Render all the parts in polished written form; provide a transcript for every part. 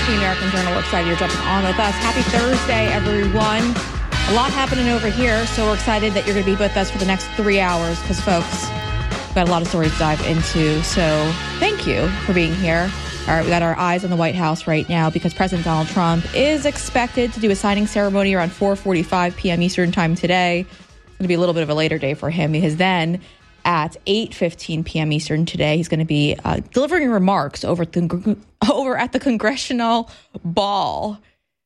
the American Journal. We're excited you're jumping on with us. Happy Thursday, everyone. A lot happening over here, so we're excited that you're going to be with us for the next 3 hours because, folks, we've got a lot of stories to dive into. So thank you for being here. All right, we got our eyes on the White House right now because President Donald Trump is expected to do a signing ceremony around 4:45 p.m. Eastern time today. It's going to be a little bit of a later day for him because then at 8:15 p.m. Eastern today, he's going to be delivering remarks over at the Congressional Ball.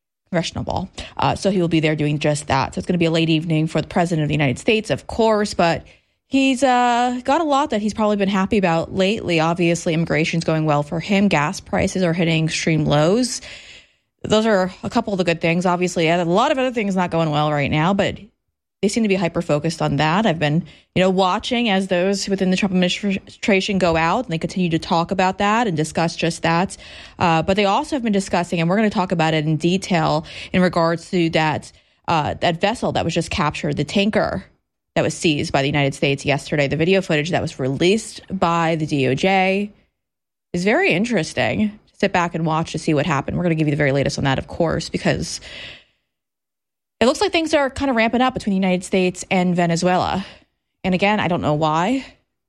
So he will be there doing just that. So it's going to be a late evening for the President of the United States, of course, but he's got a lot that he's probably been happy about lately. Obviously, immigration's going well for him. Gas prices are hitting extreme lows. Those are a couple of the good things. Obviously, a lot of other things not going well right now, but they seem to be hyper-focused on that. I've been, watching as those within the Trump administration go out and they continue to talk about that and discuss just that. But they also have been discussing, and we're going to talk about it in detail in regards to that vessel that was just captured, the tanker that was seized by the United States yesterday. The video footage that was released by the DOJ is very interesting to sit back and watch to see what happened. We're going to give you the very latest on that, of course, because it looks like things are kind of ramping up between the United States and Venezuela. And again, I don't know why.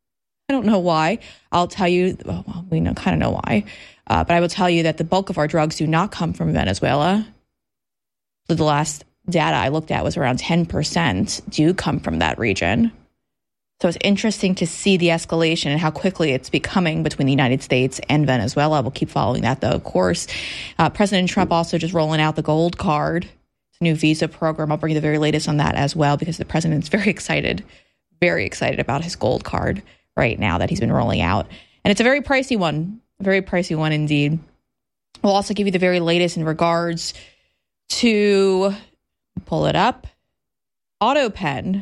I'll tell you, well, we kind of know why. But I will tell you that the bulk of our drugs do not come from Venezuela. The last data I looked at was around 10% do come from that region. So it's interesting to see the escalation and how quickly it's becoming between the United States and Venezuela. We'll keep following that, though, of course. President Trump also just rolling out the gold card. New visa program. I'll bring you the very latest on that as well because the president's very excited about his gold card right now that he's been rolling out. And it's a very pricey one indeed. We'll also give you the very latest in regards to, pull it up, AutoPen.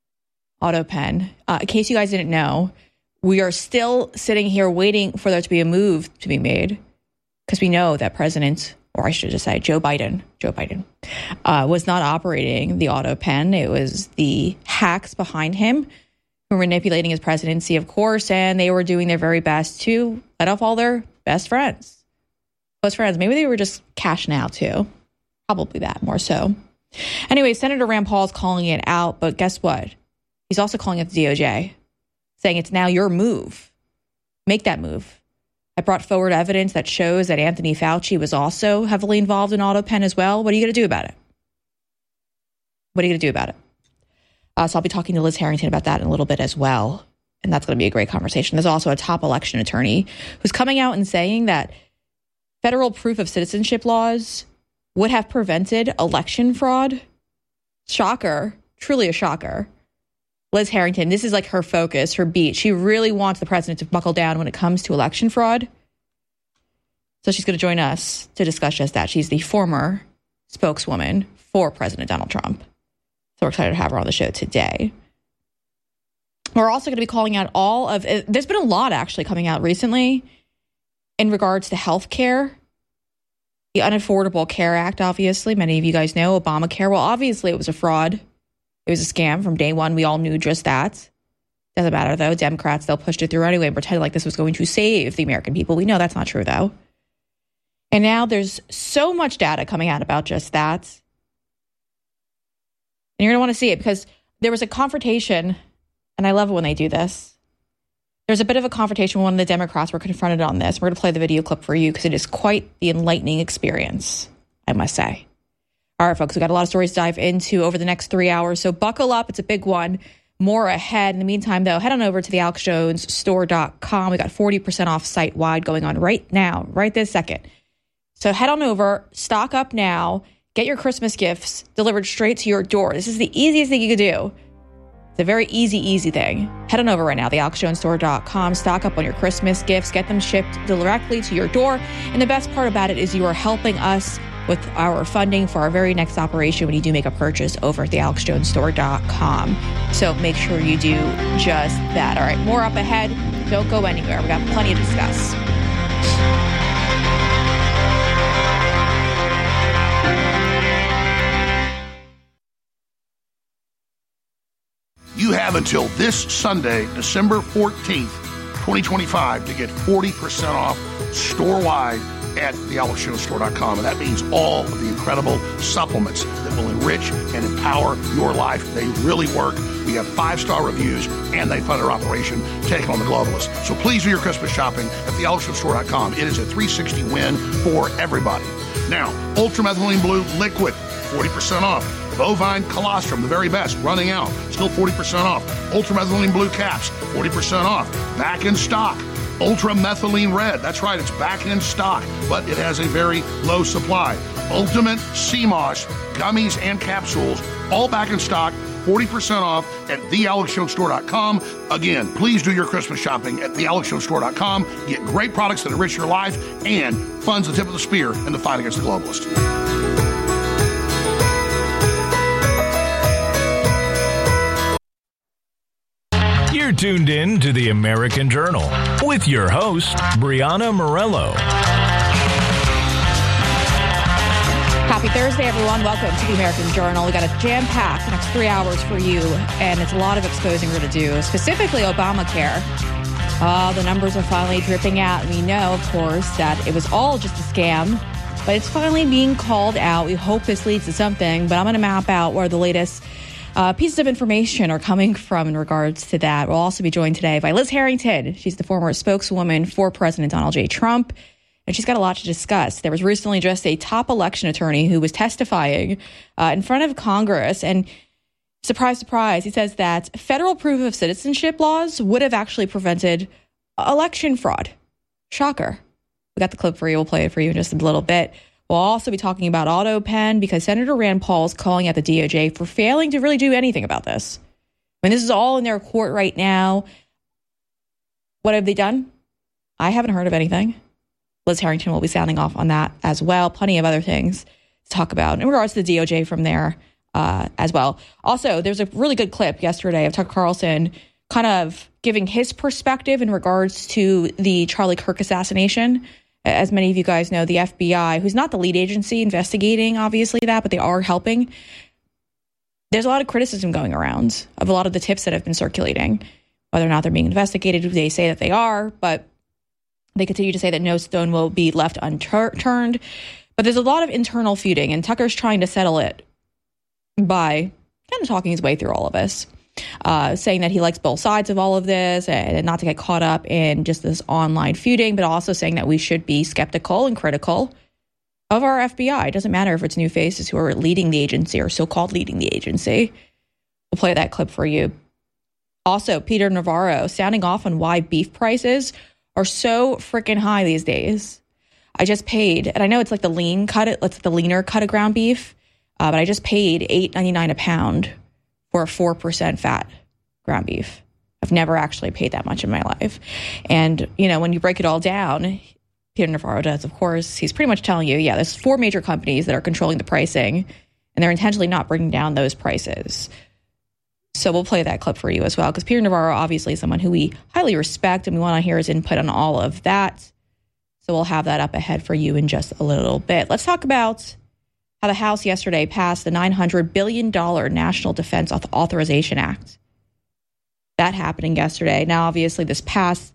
In case you guys didn't know, we are still sitting here waiting for there to be a move to be made because we know that or I should just say Joe Biden was not operating the AutoPen. It was the hacks behind him who were manipulating his presidency, of course, and they were doing their very best to let off all their close friends. Maybe they were just cashing out too. Probably that more so. Anyway, Senator Rand Paul is calling it out, but guess what? He's also calling it the DOJ, saying it's now your move. Make that move. I brought forward evidence that shows that Anthony Fauci was also heavily involved in AutoPen as well. What are you going to do about it? So I'll be talking to Liz Harrington about that in a little bit as well. And that's going to be a great conversation. There's also a top election attorney who's coming out and saying that federal proof of citizenship laws would have prevented election fraud. Shocker. Truly a shocker. Liz Harrington, this is like her focus, her beat. She really wants the president to buckle down when it comes to election fraud. So she's going to join us to discuss just that. She's the former spokeswoman for President Donald Trump. So we're excited to have her on the show today. We're also going to be calling out there's been a lot actually coming out recently in regards to health care. The Unaffordable Care Act, obviously. Many of you guys know Obamacare. Well, obviously it was a fraud. It was a scam from day one. We all knew just that. Doesn't matter, though. Democrats, they'll push it through anyway and pretend like this was going to save the American people. We know that's not true, though. And now there's so much data coming out about just that. And you're going to want to see it because there was a confrontation, and I love it when they do this. There's a bit of a confrontation when one of the Democrats were confronted on this. We're going to play the video clip for you because it is quite the enlightening experience, I must say. All right, folks, we've got a lot of stories to dive into over the next 3 hours, so buckle up. It's a big one. More ahead. In the meantime, though, head on over to the AlexJonesStore.com. We got 40% off site-wide going on right now, right this second. So head on over, stock up now, get your Christmas gifts delivered straight to your door. This is the easiest thing you could do. It's a very easy thing. Head on over right now, the AlexJonesStore.com. Stock up on your Christmas gifts. Get them shipped directly to your door. And the best part about it is you are helping us with our funding for our very next operation when you do make a purchase over at the AlexJonesStore.com. So make sure you do just that. All right, more up ahead. Don't go anywhere. We got plenty to discuss. You have until this Sunday, December 14th, 2025, to get 40% off store-wide at thealexshowstore.com. And that means all of the incredible supplements that will enrich and empower your life. They really work. We have 5-star reviews, and they fund our operation, taking on the globalists. So please do your Christmas shopping at thealexshowstore.com. It is a 360 win for everybody. Now, Ultramethylene Blue Liquid, 40% off. Bovine Colostrum, the very best, running out, still 40% off. Ultramethylene Blue Caps, 40% off. Back in stock. Ultramethylene Red, that's right, it's back in stock, but it has a very low supply. Ultimate Sea Moss, gummies and capsules, all back in stock, 40% off at thealexshowstore.com. Again, please do your Christmas shopping at thealexshowstore.com. Get great products that enrich your life and funds the tip of the spear in the fight against the globalists. You're tuned in to the American Journal with your host, Brianna Morello. Happy Thursday, everyone. Welcome to the American Journal. We got a jam-packed next 3 hours for you, and it's a lot of exposing we're going to do, specifically Obamacare. The numbers are finally dripping out. We know, of course, that it was all just a scam, but it's finally being called out. We hope this leads to something, but I'm going to map out where the latest pieces of information are coming from in regards to that. We'll also be joined today by Liz Harrington. She's the former spokeswoman for President Donald J. Trump, and she's got a lot to discuss. There was recently just a top election attorney who was testifying in front of Congress, and surprise, surprise, he says that federal proof of citizenship laws would have actually prevented election fraud. Shocker. We got the clip for you. We'll play it for you in just a little bit. We'll also be talking about AutoPen because Senator Rand Paul is calling out the DOJ for failing to really do anything about this. I mean, this is all in their court right now. What have they done? I haven't heard of anything. Liz Harrington will be sounding off on that as well. Plenty of other things to talk about in regards to the DOJ from there as well. Also, there's a really good clip yesterday of Tucker Carlson kind of giving his perspective in regards to the Charlie Kirk assassination. As many of you guys know, the FBI, who's not the lead agency investigating, obviously, that, but they are helping. There's a lot of criticism going around of a lot of the tips that have been circulating, whether or not they're being investigated. They say that they are, but they continue to say that no stone will be left unturned. But there's a lot of internal feuding, and Tucker's trying to settle it by kind of talking his way through all of this. Saying that he likes both sides of all of this and not to get caught up in just this online feuding, but also saying that we should be skeptical and critical of our FBI. It doesn't matter if it's new faces who are leading the agency or so-called leading the agency. We'll play that clip for you. Also, Peter Navarro sounding off on why beef prices are so freaking high these days. I just paid, and I know it's like the lean cut, it's the leaner cut of ground beef, but I just paid $8.99 a pound for a 4% fat ground beef. I've never actually paid that much in my life. And, you know, when you break it all down, Peter Navarro does, of course, he's pretty much telling you, yeah, there's 4 major companies that are controlling the pricing, and they're intentionally not bringing down those prices. So we'll play that clip for you as well, because Peter Navarro, obviously, is someone who we highly respect, and we want to hear his input on all of that. So we'll have that up ahead for you in just a little bit. Let's talk about how the House yesterday passed the $900 billion National Defense Authorization Act. That happening yesterday. Now, obviously, this passed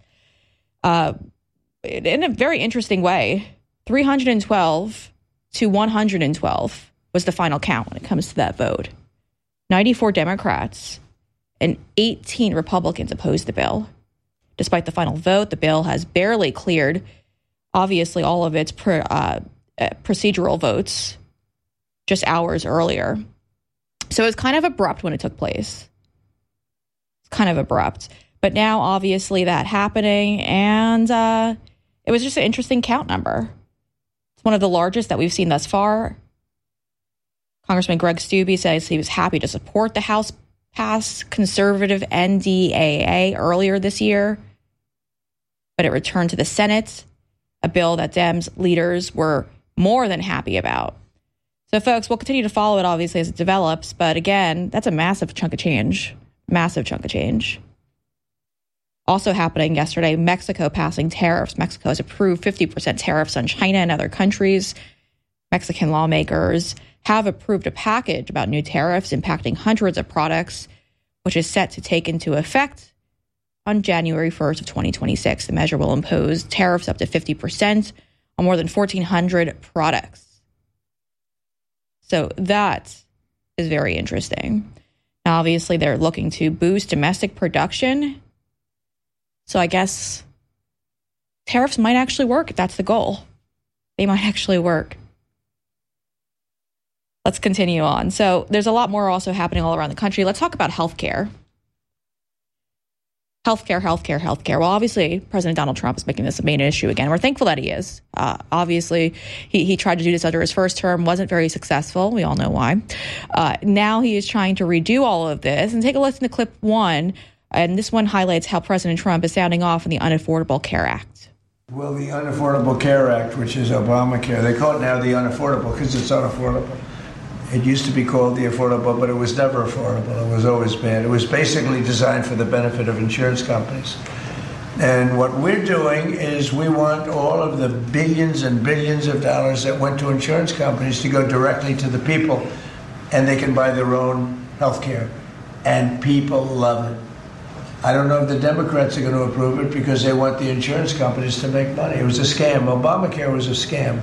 in a very interesting way. 312 to 112 was the final count when it comes to that vote. 94 Democrats and 18 Republicans opposed the bill. Despite the final vote, the bill has barely cleared, obviously, all of its procedural votes just hours earlier. So it was kind of abrupt when it took place. It's kind of abrupt. But now, obviously, that happening, and it was just an interesting count number. It's one of the largest that we've seen thus far. Congressman Greg Steube says he was happy to support the House-passed conservative NDAA earlier this year, but it returned to the Senate, a bill that Dems leaders were more than happy about. So, folks, we'll continue to follow it, obviously, as it develops. But, again, that's a massive chunk of change. Massive chunk of change. Also happening yesterday, Mexico passing tariffs. Mexico has approved 50% tariffs on China and other countries. Mexican lawmakers have approved a package about new tariffs impacting hundreds of products, which is set to take into effect on January 1st of 2026. The measure will impose tariffs up to 50% on more than 1,400 products. So that is very interesting. Now, obviously, they're looking to boost domestic production. So I guess tariffs might actually work if that's the goal. They might actually work. Let's continue on. So there's a lot more also happening all around the country. Let's talk about healthcare. Healthcare. Well, obviously, President Donald Trump is making this a main issue again. We're thankful that he is. Obviously, he tried to do this under his first term, wasn't very successful. We all know why. Now he is trying to redo all of this. And take a listen to clip one. And this one highlights how President Trump is sounding off on the Unaffordable Care Act. Well, the Unaffordable Care Act, which is Obamacare, they call it now the unaffordable because it's unaffordable. It used to be called the affordable, but it was never affordable. It was always bad. It was basically designed for the benefit of insurance companies. And what we're doing is we want all of the billions and billions of dollars that went to insurance companies to go directly to the people, and they can buy their own health care. And people love it. I don't know if the Democrats are going to approve it because they want the insurance companies to make money. It was a scam. Obamacare was a scam.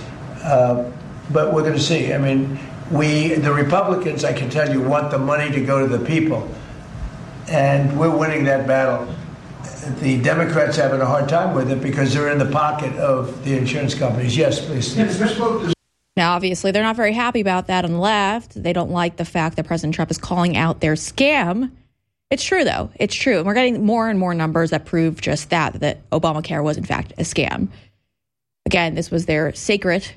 But we're going to see. I mean, the Republicans, I can tell you, want the money to go to the people. And we're winning that battle. The Democrats are having a hard time with it because they're in the pocket of the insurance companies. Yes, please. Now, obviously, they're not very happy about that on the left. They don't like the fact that President Trump is calling out their scam. It's true, though. It's true. And we're getting more and more numbers that prove just that Obamacare was, in fact, a scam. Again, this was their sacred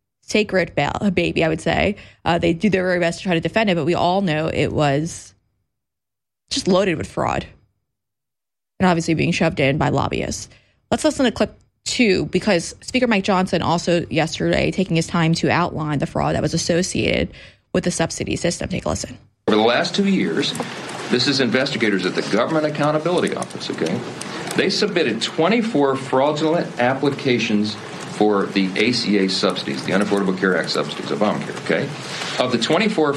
baby, I would say. They do their very best to try to defend it, but we all know it was just loaded with fraud and obviously being shoved in by lobbyists. Let's listen to clip two, because Speaker Mike Johnson also yesterday taking his time to outline the fraud that was associated with the subsidy system. Take a listen. Over the last 2 years, this is investigators at the Government Accountability Office, okay? They submitted 24 fraudulent applications for the ACA subsidies, the Unaffordable Care Act subsidies, Obamacare, okay? Of the 24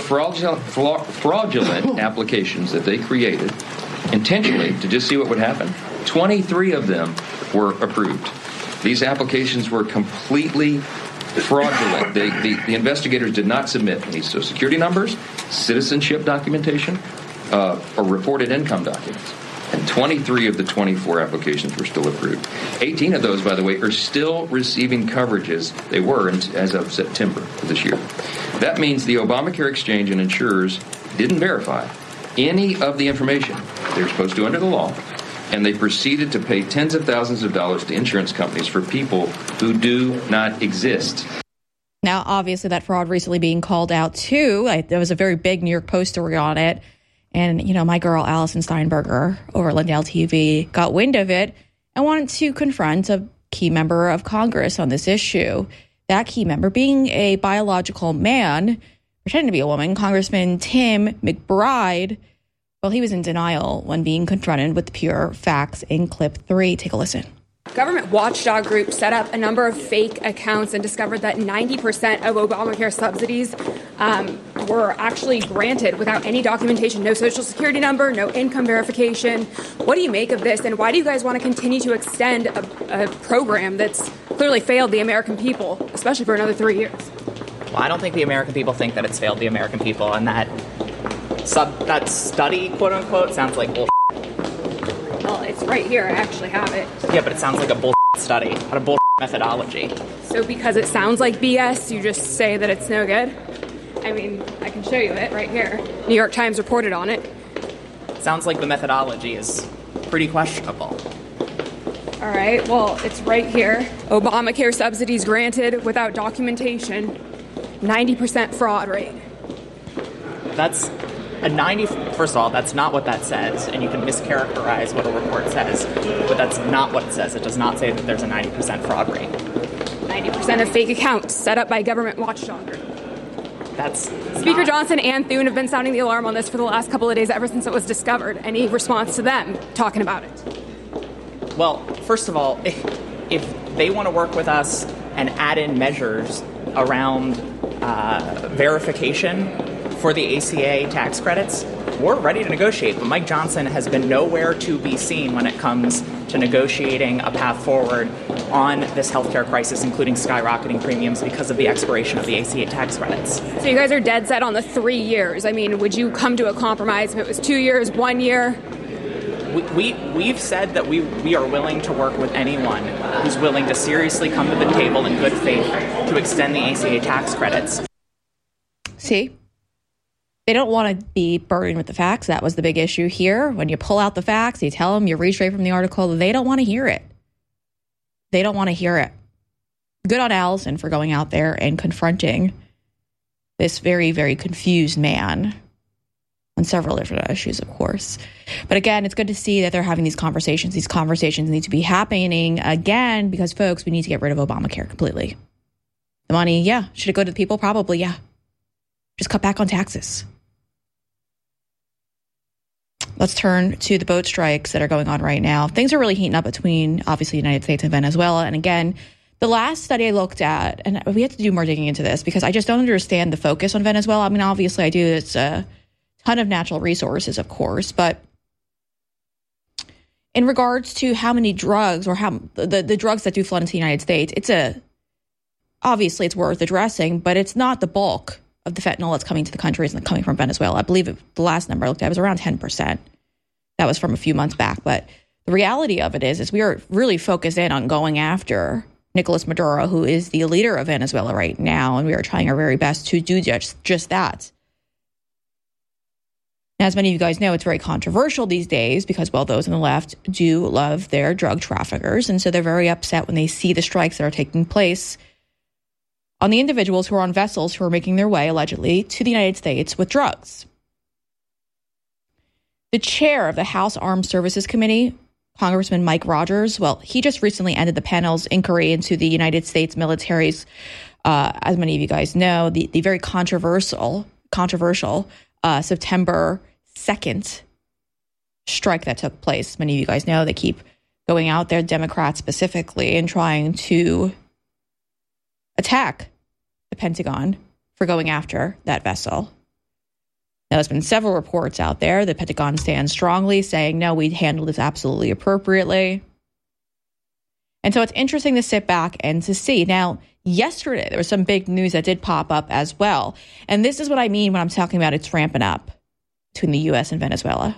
fraudulent applications that they created intentionally to just see what would happen, 23 of them were approved. These applications were completely fraudulent. The investigators did not submit any Social Security numbers, citizenship documentation, or reported income documents. And 23 of the 24 applications were still approved. 18 of those, by the way, are still receiving coverages they were as of September of this year. That means the Obamacare exchange and insurers didn't verify any of the information they're supposed to under the law, and they proceeded to pay tens of thousands of dollars to insurance companies for people who do not exist. Now, obviously, that fraud recently being called out, too. There was a very big New York Post story on it. And, my girl, Allison Steinberger, over at Lindell TV, got wind of it and wanted to confront a key member of Congress on this issue. That key member being a biological man, pretending to be a woman, Congressman Tim McBride. Well, he was in denial when being confronted with the pure facts in clip 3. Take a listen. Government watchdog group set up a number of fake accounts and discovered that 90% of Obamacare subsidies were actually granted without any documentation, no Social Security number, no income verification. What do you make of this, and why do you guys want to continue to extend a program that's clearly failed the American people, especially for another 3 years? Well, I don't think the American people think that it's failed the American people, and that study, quote unquote, sounds like bullshit. Well, it's right here. I actually have it. Yeah, but it sounds like a bullshit study, not a bullshit methodology. So because it sounds like BS, you just say that it's no good? I mean, I can show you it right here. New York Times reported on it. Sounds like the methodology is pretty questionable. All right, well, it's right here. Obamacare subsidies granted without documentation. 90% fraud rate. That's a 90. First of all, that's not what that says, and you can mischaracterize what a report says, but that's not what it says. It does not say that there's a 90% fraud rate. 90% of fake accounts set up by government watchdog group. That's Speaker Johnson and Thune have been sounding the alarm on this for the last couple of days ever since it was discovered. Any response to them talking about it? Well, first of all, if they want to work with us and add in measures around verification for the ACA tax credits, we're ready to negotiate, but Mike Johnson has been nowhere to be seen when it comes to negotiating a path forward on this healthcare crisis, including skyrocketing premiums because of the expiration of the ACA tax credits. So you guys are dead set on the 3 years. I mean, would you come to a compromise if it was 2 years, 1 year? We've said that we are willing to work with anyone who's willing to seriously come to the table in good faith to extend the ACA tax credits. See? They don't want to be burdened with the facts. That was the big issue here. When you pull out the facts, you tell them, you read straight from the article, they don't want to hear it. They don't want to hear it. Good on Allison for going out there and confronting this very, very confused man on several different issues, of course. But again, it's good to see that they're having these conversations. These conversations need to be happening again because, folks, we need to get rid of Obamacare completely. The money, yeah. Should it go to the people? Probably, yeah. Just cut back on taxes. Let's turn to the boat strikes that are going on right now. Things are really heating up between, obviously, the United States and Venezuela. And again, the last study I looked at, and we have to do more digging into this because I just don't understand the focus on Venezuela. I mean, obviously, I do. It's a ton of natural resources, of course. But in regards to how many drugs or how the drugs that do flood into the United States, obviously, it's worth addressing, but it's not the bulk of the fentanyl that's coming to the country isn't coming from Venezuela. I believe the last number I looked at was around 10%. That was from a few months back. But the reality of it is we are really focused in on going after Nicolas Maduro, who is the leader of Venezuela right now, and we are trying our very best to do just that. As many of you guys know, it's very controversial these days because, well, those on the left do love their drug traffickers, and so they're very upset when they see the strikes that are taking place on the individuals who are on vessels who are making their way, allegedly, to the United States with drugs. The chair of the House Armed Services Committee, Congressman Mike Rogers, well, he just recently ended the panel's inquiry into the United States military's, as many of you guys know, the very controversial September 2nd strike that took place. Many of you guys know they keep going out there, Democrats specifically, and trying to attack the Pentagon for going after that vessel. Now, there's been several reports out there. The Pentagon stands strongly, saying, no, we handled this absolutely appropriately. And so it's interesting to sit back and to see. Now, yesterday, there was some big news that did pop up as well. And this is what I mean when I'm talking about it's ramping up between the U.S. and Venezuela.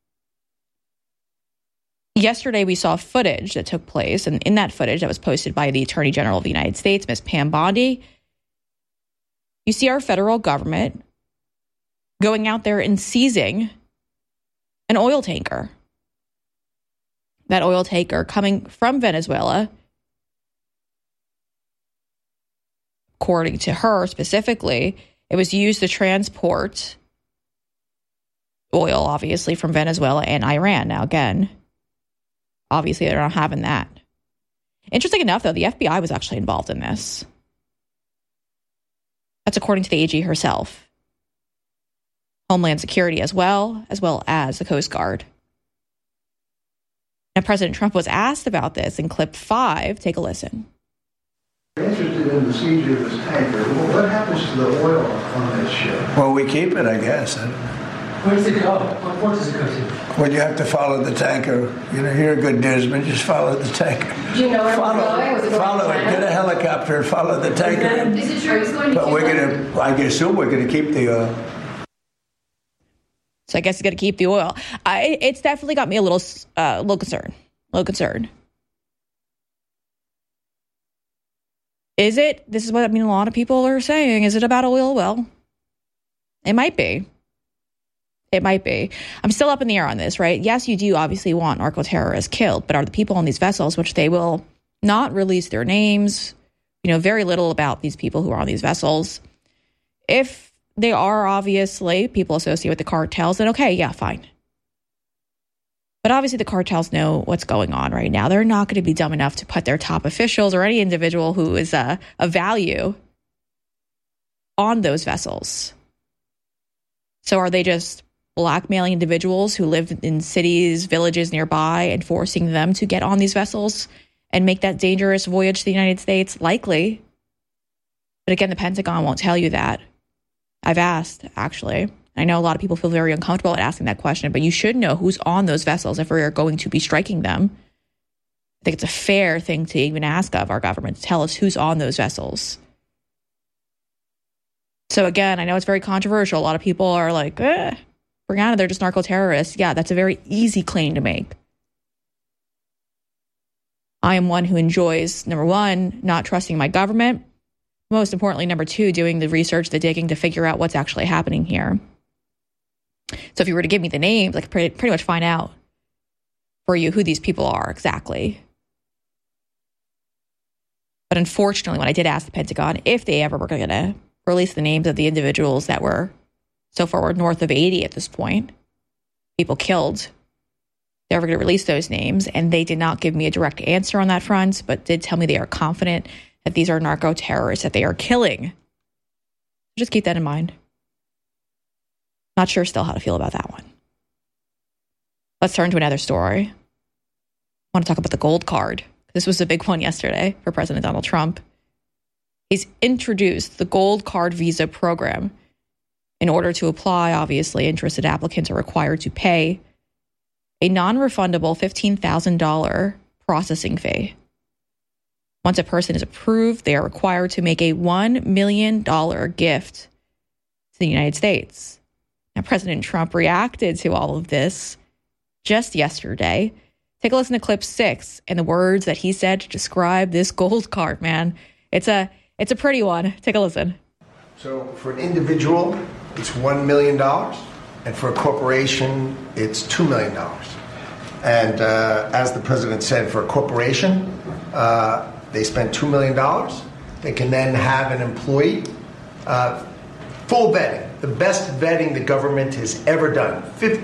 Yesterday, we saw footage that took place, and in that footage that was posted by the Attorney General of the United States, Ms. Pam Bondi, you see our federal government going out there and seizing an oil tanker. That oil tanker coming from Venezuela, according to her specifically, it was used to transport oil, obviously, from Venezuela and Iran. Now, again, obviously, they're not having that. Interesting enough, though, the FBI was actually involved in this. That's according to the AG herself. Homeland Security as well as the Coast Guard. Now, President Trump was asked about this in clip 5. Take a listen. I'm interested in the seizure of this tanker. What happens to the oil on that ship? Well, we keep it, I guess. Where does it go? What port does it go to? Well, you have to follow the tanker. You know, you're a good newsman. Just follow the tanker. Do you know where it's going? Was it going follow it. Get a helicopter and follow the tanker. Is it true it's going to But I assume we're going to keep the oil. So I guess it's going to keep the oil. It's definitely got me a little concerned. Is it? This is what a lot of people are saying. Is it about oil? Well, it might be. It might be. I'm still up in the air on this, right? Yes, you do obviously want narco-terrorists killed, but are the people on these vessels, which they will not release their names, very little about these people who are on these vessels. If they are obviously people associated with the cartels, then okay, yeah, fine. But obviously the cartels know what's going on right now. They're not going to be dumb enough to put their top officials or any individual who is a value on those vessels. So are they just blackmailing individuals who live in cities, villages nearby and forcing them to get on these vessels and make that dangerous voyage to the United States? Likely. But again, the Pentagon won't tell you that. I've asked, actually. I know a lot of people feel very uncomfortable at asking that question, but you should know who's on those vessels if we are going to be striking them. I think it's a fair thing to even ask of our government to tell us who's on those vessels. So again, I know it's very controversial. A lot of people are like, Brianna, they're just narco-terrorists. Yeah, that's a very easy claim to make. I am one who enjoys, number one, not trusting my government. Most importantly, number two, doing the research, the digging to figure out what's actually happening here. So if you were to give me the names, I could pretty much find out for you who these people are exactly. But unfortunately, when I did ask the Pentagon if they ever were going to release the names of the individuals that were, so far we're north of 80 at this point, people killed, they're ever going to release those names, and they did not give me a direct answer on that front, but did tell me they are confident that these are narco-terrorists that they are killing. Just keep that in mind. Not sure still how to feel about that one. Let's turn to another story. I want to talk about the gold card. This was a big one yesterday for President Donald Trump. He's introduced the gold card visa program. In order to apply, obviously, interested applicants are required to pay a non-refundable $15,000 processing fee. Once a person is approved, they are required to make a $1 million gift to the United States. Now, President Trump reacted to all of this just yesterday. Take a listen to clip 6 and the words that he said to describe this gold card, man. It's a pretty one. Take a listen. So for an individual, it's $1 million. And for a corporation, it's $2 million. And as the president said, for a corporation, they spend $2 million. They can then have an employee, full vetting, the best vetting the government has ever done,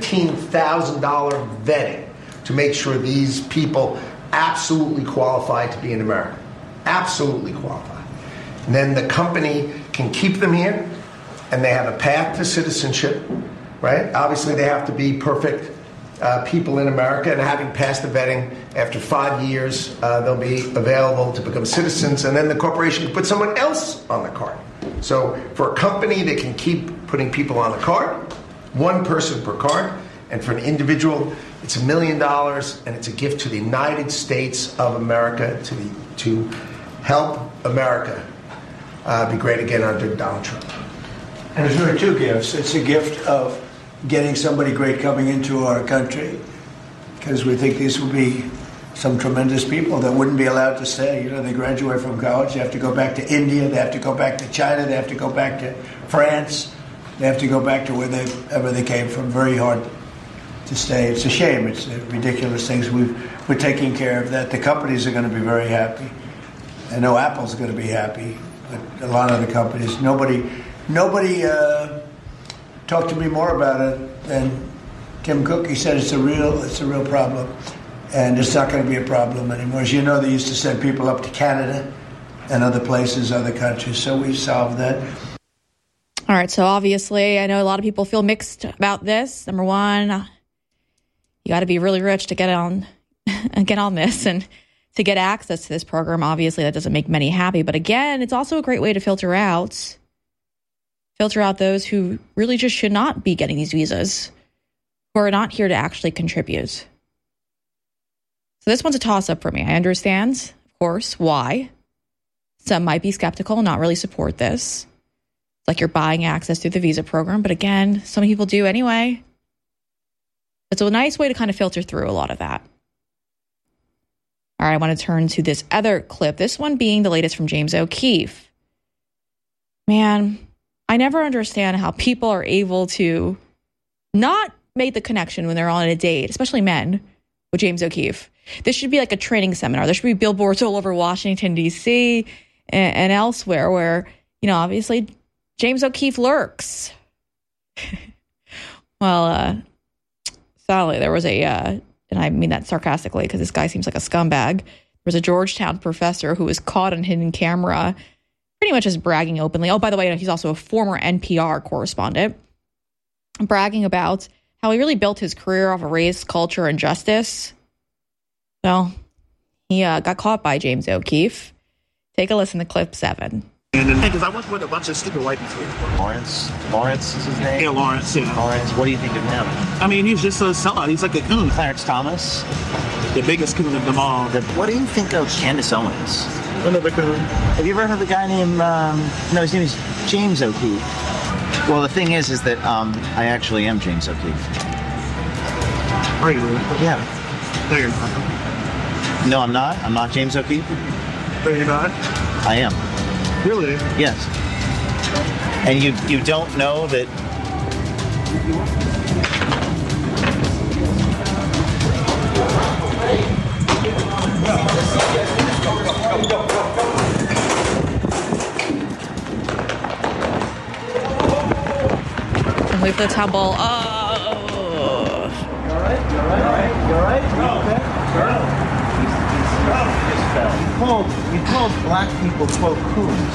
$15,000 vetting to make sure these people absolutely qualify to be in America, absolutely qualify. And then the company can keep them here, and they have a path to citizenship, right? Obviously, they have to be perfect people in America, and having passed the vetting, after 5 years, they'll be available to become citizens, and then the corporation can put someone else on the card. So for a company, they can keep putting people on the card, one person per card, and for an individual, it's $1 million, and it's a gift to the United States of America to help America be great again under Donald Trump. And there's really two gifts. It's a gift of getting somebody great coming into our country, because we think these will be some tremendous people that wouldn't be allowed to stay. You know, they graduate from college, they have to go back to India, they have to go back to China, they have to go back to France, they have to go back to wherever they came from. Very hard to stay. It's a shame. It's ridiculous things. We're taking care of that. The companies are going to be very happy. I know Apple's going to be happy, but a lot of the companies, nobody talked to me more about it than Tim Cook. He said it's a real problem, and it's not going to be a problem anymore. As you know, they used to send people up to Canada and other places, other countries, so we solved that. All right, so obviously, I know a lot of people feel mixed about this. Number one, you got to be really rich to get on this and to get access to this program. Obviously, that doesn't make many happy, but again, it's also a great way to filter out those who really just should not be getting these visas, who are not here to actually contribute. So this one's a toss-up for me. I understand, of course, why. Some might be skeptical and not really support this. It's like you're buying access through the visa program, but again, some people do anyway. It's a nice way to kind of filter through a lot of that. All right, I want to turn to this other clip, this one being the latest from James O'Keefe. Man, I never understand how people are able to not make the connection when they're on a date, especially men, with James O'Keefe. This should be like a training seminar. There should be billboards all over Washington, D.C. and elsewhere where, you know, obviously James O'Keefe lurks. Well, sadly, there was and I mean that sarcastically because this guy seems like a scumbag. There was a Georgetown professor who was caught on hidden camera pretty much just bragging openly. Oh, by the way, he's also a former NPR correspondent, bragging about how he really built his career off of race, culture, and justice. So he got caught by James O'Keefe. Take a listen to clip 7. And because I went with a bunch of stupid white people. Lawrence is his name? Yeah, Lawrence, yeah. Lawrence, what do you think of him? I mean, he's just a sellout. He's like a coon. Clarence Thomas? The biggest coon of them all. What do you think of Candace Owens? Another coon. Have you ever heard of a guy named, his name is James O'Keefe. Well, the thing is that I actually am James O'Keefe. Are you really? Yeah. No, you're not. No, I'm not. I'm not James O'Keefe. Are you not? I am. Really? Yes. And you don't know that... And leave the tumble. You all right? You called black people, quote, coons.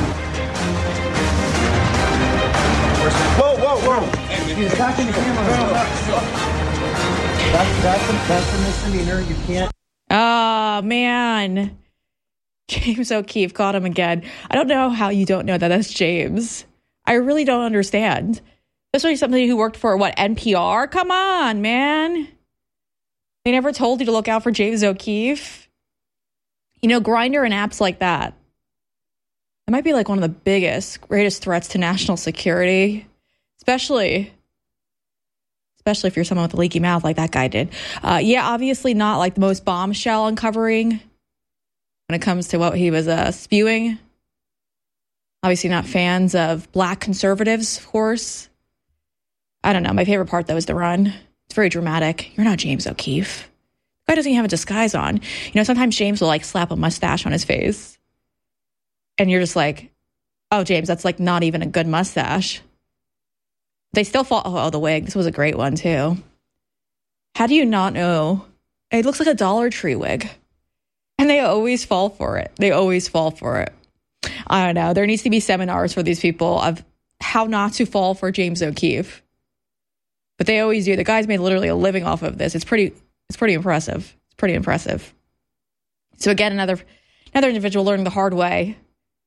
Whoa! He's attacking the camera. That's a misdemeanor. You can't. Oh, man. James O'Keefe caught him again. I don't know how you don't know that that's James. I really don't understand. Especially somebody who worked for, NPR? Come on, man. They never told you to look out for James O'Keefe. Grindr and apps like that. It might be like one of the greatest threats to national security. Especially if you're someone with a leaky mouth like that guy did. Obviously not like the most bombshell uncovering when it comes to what he was spewing. Obviously not fans of black conservatives, of course. I don't know. My favorite part, though, is the run. It's very dramatic. You're not James O'Keefe. The guy doesn't even have a disguise on. Sometimes James will slap a mustache on his face. And you're just like, oh, James, that's not even a good mustache. They still fall. Oh, the wig. This was a great one, too. How do you not know? It looks like a Dollar Tree wig. And they always fall for it. I don't know. There needs to be seminars for these people of how not to fall for James O'Keefe. But they always do. The guy's made literally a living off of this. It's pretty impressive. So again, another individual learning the hard way.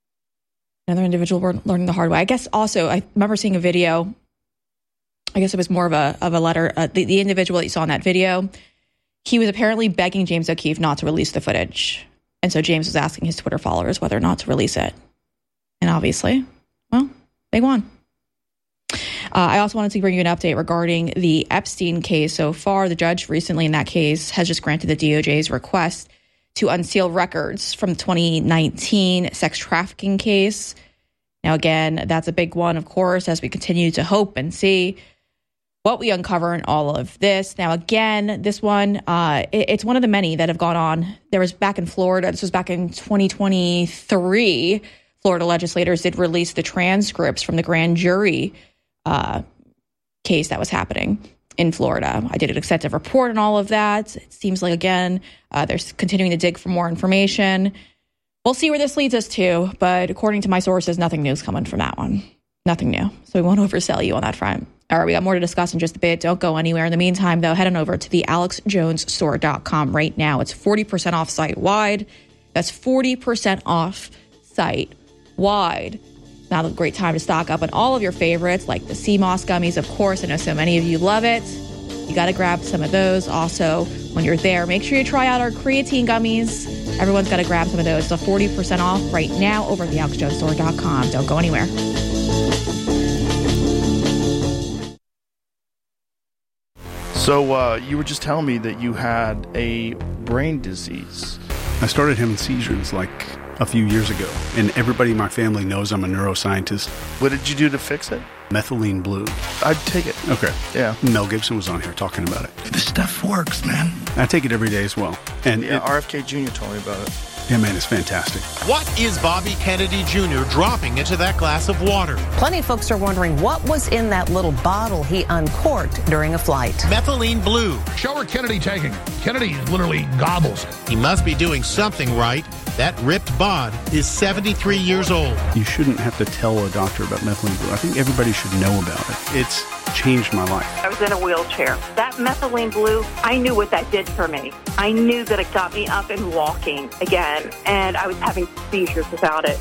I guess also, I remember seeing a video. I guess it was more of a letter. The individual that you saw in that video, he was apparently begging James O'Keefe not to release the footage. And so James was asking his Twitter followers whether or not to release it. And obviously, they won. I also wanted to bring you an update regarding the Epstein case. So far, the judge recently in that case has just granted the DOJ's request to unseal records from the 2019 sex trafficking case. Now, again, that's a big one, of course, as we continue to hope and see what we uncover in all of this. Now, again, this one, it's one of the many that have gone on. There was back in Florida. This was back in 2023. Florida legislators did release the transcripts from the grand jury case that was happening in Florida. I did an extensive report on all of that. It seems like, again, they're continuing to dig for more information. We'll see where this leads us to, but according to my sources, nothing new is coming from that one. Nothing new. So we won't oversell you on that front. All right, we got more to discuss in just a bit. Don't go anywhere. In the meantime, though, head on over to the AlexJonesStore.com right now. It's 40% off site-wide. That's 40% off site-wide. Now a great time to stock up on all of your favorites, like the sea moss gummies, of course. I know so many of you love it. You got to grab some of those. Also, when you're there, make sure you try out our creatine gummies. Everyone's got to grab some of those. So 40% off right now over at the AlexJonesStore.com. Don't go anywhere. So you were just telling me that you had a brain disease. I started having seizures a few years ago, and everybody in my family knows I'm a neuroscientist. What did you do to fix it? Methylene Blue. I'd take it. Okay. Yeah. Mel Gibson was on here talking about it. This stuff works, man. I take it every day as well. And RFK Jr. told me about it. Yeah, man, it's fantastic. What is Bobby Kennedy Jr. dropping into that glass of water? Plenty of folks are wondering what was in that little bottle he uncorked during a flight. Methylene Blue. Show her Kennedy taking. Kennedy literally gobbles it. He must be doing something right. That ripped bod is 73 years old. You shouldn't have to tell a doctor about methylene blue. I think everybody should know about it. It's changed my life. I was in a wheelchair. That methylene blue, I knew what that did for me. I knew that it got me up and walking again, and I was having seizures without it.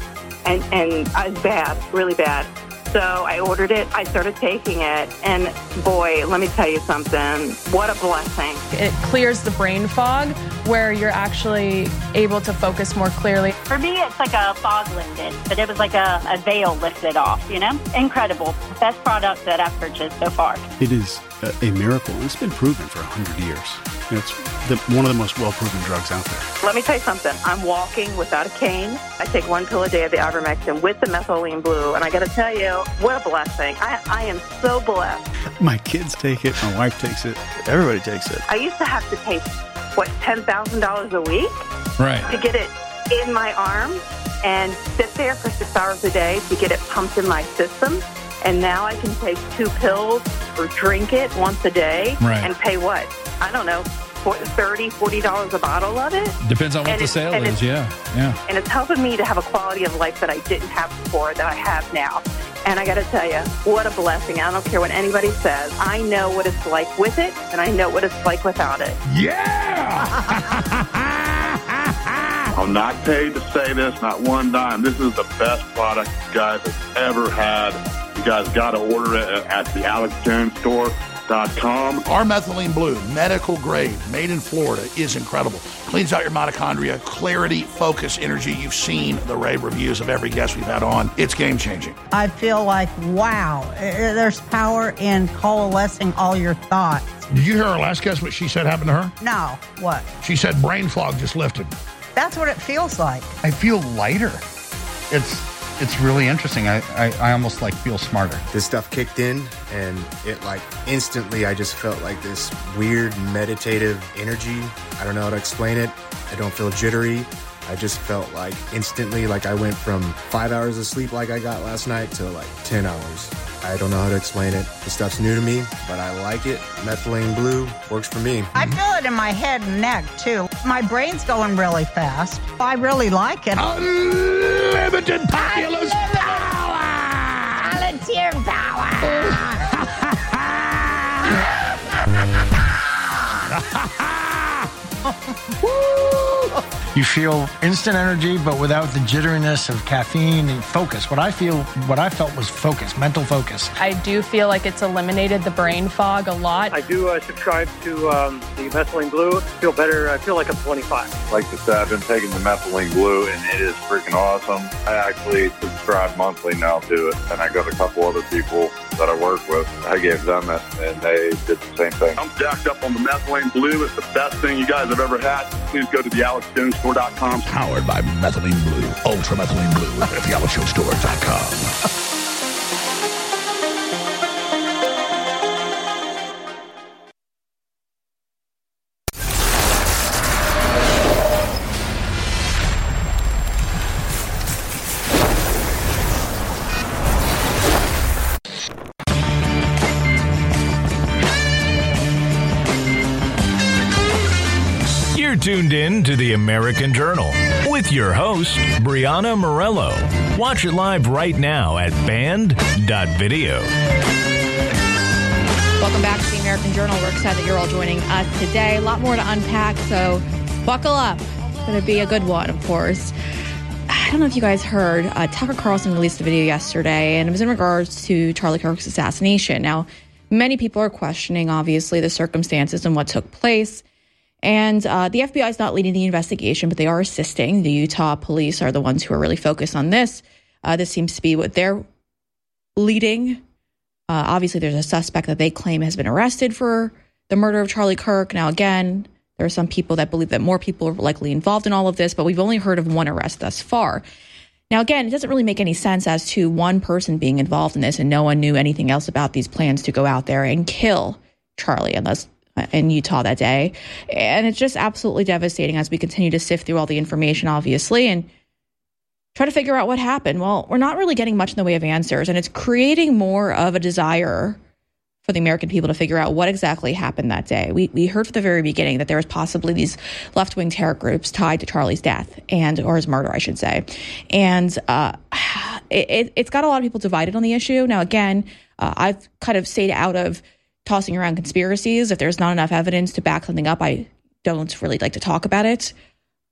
and it's bad, really bad. So I ordered it. I started taking it, and boy, let me tell you something. What a blessing. It clears the brain fog where you're actually able to focus more clearly. For me, it's like a fog lifted, but it was like a veil lifted off, you know? Incredible. Best product that I've purchased so far. It is a miracle. It's been proven for 100 years. It's one of the most well-proven drugs out there. Let me tell you something. I'm walking without a cane. I take 1 pill a day of the ivermectin with the methylene blue, and I got to tell you, what a blessing. I am so blessed. My kids take it. My wife takes it. Everybody takes it. I used to have to pay, $10,000 a week? Right. To get it in my arm and sit there for 6 hours a day to get it pumped in my system. And now I can take 2 pills or drink it once a day and pay what? I don't know, $30, $40 a bottle of it? Depends on what the sale is, yeah. And it's helping me to have a quality of life that I didn't have before that I have now. And I got to tell you, what a blessing. I don't care what anybody says. I know what it's like with it, and I know what it's like without it. Yeah! I'm not paid to say this, not one dime. This is the best product you guys have ever had. You guys got to order it at the AlexJonesStore.com. Our methylene blue, medical grade, made in Florida, is incredible. Cleans out your mitochondria, clarity, focus, energy. You've seen the rave reviews of every guest we've had on. It's game changing. I feel like, wow, there's power in coalescing all your thoughts. Did you hear our last guest, what she said happened to her? No, what? She said brain fog just lifted. That's what it feels like. I feel lighter. It's really interesting. I almost feel smarter. This stuff kicked in, and it instantly I just felt like this weird meditative energy. I don't know how to explain it. I don't feel jittery. I just felt instantly I went from 5 hours of sleep like I got last night to 10 hours. I don't know how to explain it. This stuff's new to me, but I like it. Methylene blue works for me. I feel it in my head and neck, too. My brain's going really fast. I really like it. Unlimited populous power! Volunteer power! You feel instant energy, but without the jitteriness of caffeine and focus. What I felt was focus, mental focus. I do feel like it's eliminated the brain fog a lot. I do subscribe to the methylene blue. I feel better. I feel like I'm 25. Like I said, I've been taking the methylene blue, and it is freaking awesome. I actually subscribe monthly now to it, and I got a couple other people that I work with. I gave them it, and they did the same thing. I'm jacked up on the methylene blue. It's the best thing you guys have ever had. Please go to the AlexJonesStore.com. Powered by methylene blue, ultra methylene blue at the AlexJonesStore.com. Tuned in to the American Journal with your host, Brianna Morello. Watch it live right now at band.video. Welcome back to the American Journal. We're excited that you're all joining us today. A lot more to unpack, so buckle up. It's going to be a good one, of course. I don't know if you guys heard, Tucker Carlson released a video yesterday, and it was in regards to Charlie Kirk's assassination. Now, many people are questioning, obviously, the circumstances and what took place. And the FBI is not leading the investigation, but they are assisting. The Utah police are the ones who are really focused on this. This seems to be what they're leading. Obviously, there's a suspect that they claim has been arrested for the murder of Charlie Kirk. Now, again, there are some people that believe that more people are likely involved in all of this, but we've only heard of one arrest thus far. Now, again, it doesn't really make any sense as to one person being involved in this and no one knew anything else about these plans to go out there and kill Charlie unless in Utah that day. And it's just absolutely devastating as we continue to sift through all the information, obviously, and try to figure out what happened. Well, we're not really getting much in the way of answers, and it's creating more of a desire for the American people to figure out what exactly happened that day. We heard from the very beginning that there was possibly these left-wing terror groups tied to Charlie's death or his murder, I should say. And it's got a lot of people divided on the issue. Now, again, I've kind of stayed out of tossing around conspiracies. If there's not enough evidence to back something up, I don't really like to talk about it.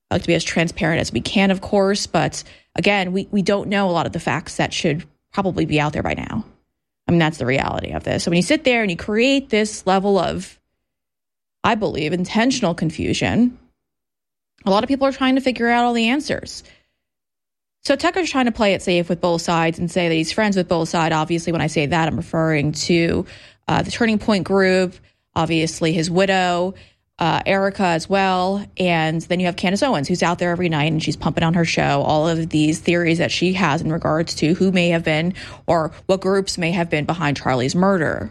I like to be as transparent as we can, of course. But again, we don't know a lot of the facts that should probably be out there by now. I mean, that's the reality of this. So when you sit there and you create this level of, I believe, intentional confusion, a lot of people are trying to figure out all the answers. So Tucker's trying to play it safe with both sides and say that he's friends with both sides. Obviously, when I say that, I'm referring to the Turning Point Group, obviously his widow, Erica as well. And then you have Candace Owens, who's out there every night and she's pumping on her show all of these theories that she has in regards to who may have been or what groups may have been behind Charlie's murder.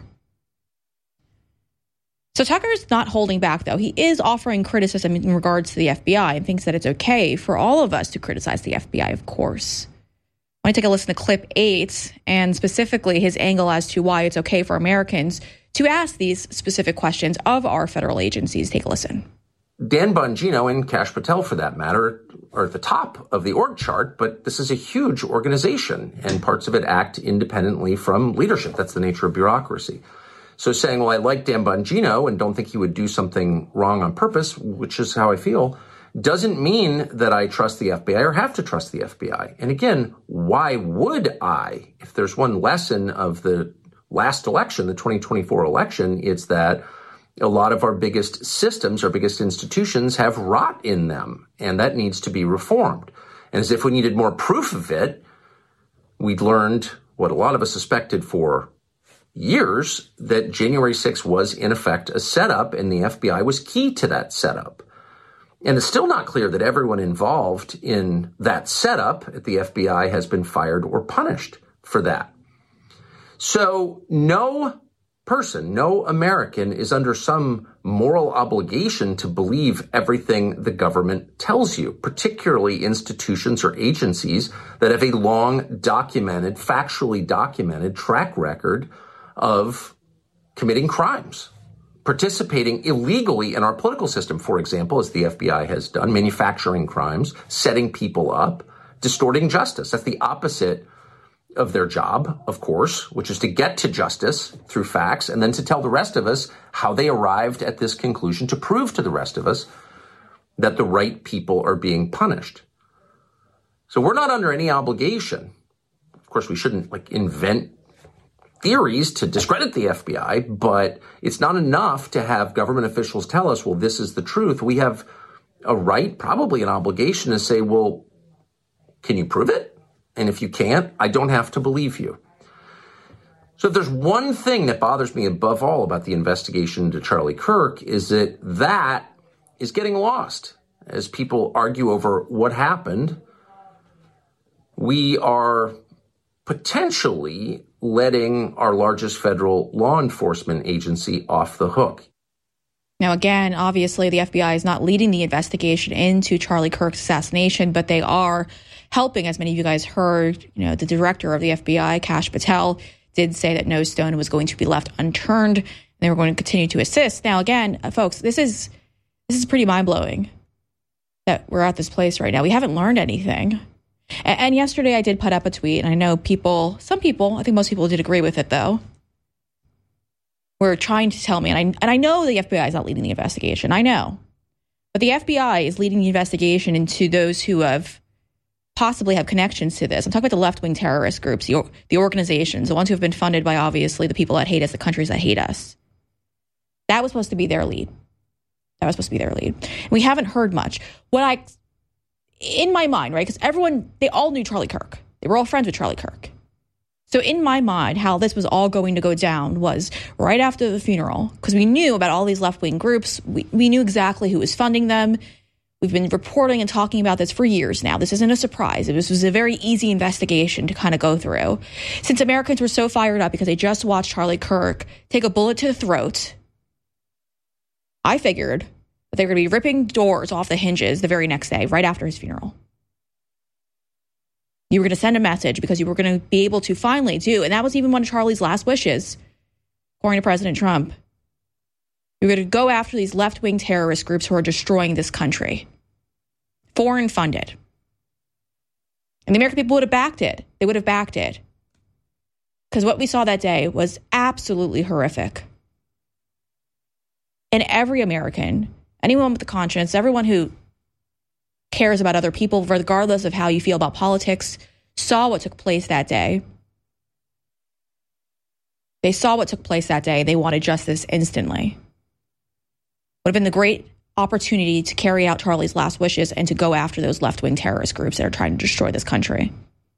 So Tucker's not holding back, though. He is offering criticism in regards to the FBI and thinks that it's okay for all of us to criticize the FBI, of course. I want to take a listen to clip 8 and specifically his angle as to why it's okay for Americans to ask these specific questions of our federal agencies. Take a listen. Dan Bongino and Kash Patel, for that matter, are at the top of the org chart, but this is a huge organization and parts of it act independently from leadership. That's the nature of bureaucracy. So saying, well, I like Dan Bongino and don't think he would do something wrong on purpose, which is how I feel, doesn't mean that I trust the FBI or have to trust the FBI. And again, why would I? If there's one lesson of the last election, the 2024 election, it's that a lot of our biggest systems, our biggest institutions have rot in them, and that needs to be reformed. And as if we needed more proof of it, we'd learned what a lot of us suspected for years, that January 6th was in effect a setup, and the FBI was key to that setup. And it's still not clear that everyone involved in that setup at the FBI has been fired or punished for that. So no person, no American is under some moral obligation to believe everything the government tells you, particularly institutions or agencies that have a long documented, factually documented track record of committing crimes, participating illegally in our political system, for example, as the FBI has done, manufacturing crimes, setting people up, distorting justice. That's the opposite of their job, of course, which is to get to justice through facts and then to tell the rest of us how they arrived at this conclusion, to prove to the rest of us that the right people are being punished. So we're not under any obligation. Of course, we shouldn't invent theories to discredit the FBI, but it's not enough to have government officials tell us, well, this is the truth. We have a right, probably an obligation to say, well, can you prove it? And if you can't, I don't have to believe you. So if there's one thing that bothers me above all about the investigation into Charlie Kirk is that is getting lost. As people argue over what happened, we are potentially letting our largest federal law enforcement agency off the hook. Now, again, obviously, the FBI is not leading the investigation into Charlie Kirk's assassination, but they are helping. As many of you guys heard, the director of the FBI, Kash Patel, did say that no stone was going to be left unturned. They were going to continue to assist. Now, again, folks, this is pretty mind-blowing that we're at this place right now. We haven't learned anything. And yesterday I did put up a tweet, and I know some people, I think most people did agree with it, though, were trying to tell me, and I know the FBI is not leading the investigation. I know. But the FBI is leading the investigation into those who possibly have connections to this. I'm talking about the left-wing terrorist groups, the organizations, the ones who have been funded by, obviously, the people that hate us, the countries that hate us. That was supposed to be their lead. We haven't heard much. In my mind, right, because they all knew Charlie Kirk. They were all friends with Charlie Kirk. So in my mind, how this was all going to go down was right after the funeral, because we knew about all these left-wing groups. We knew exactly who was funding them. We've been reporting and talking about this for years now. This isn't a surprise. This was a very easy investigation to kind of go through. Since Americans were so fired up because they just watched Charlie Kirk take a bullet to the throat, I figured that they were going to be ripping doors off the hinges the very next day, right after his funeral. You were going to send a message because you were going to be able to finally do, and that was even one of Charlie's last wishes, according to President Trump. You were going to go after these left-wing terrorist groups who are destroying this country. Foreign funded. And the American people would have backed it. They would have backed it. Because what we saw that day was absolutely horrific. And every American, anyone with a conscience, everyone who cares about other people, regardless of how you feel about politics, saw what took place that day. They saw what took place that day. They wanted justice instantly. Would have been the great opportunity to carry out Charlie's last wishes and to go after those left-wing terrorist groups that are trying to destroy this country.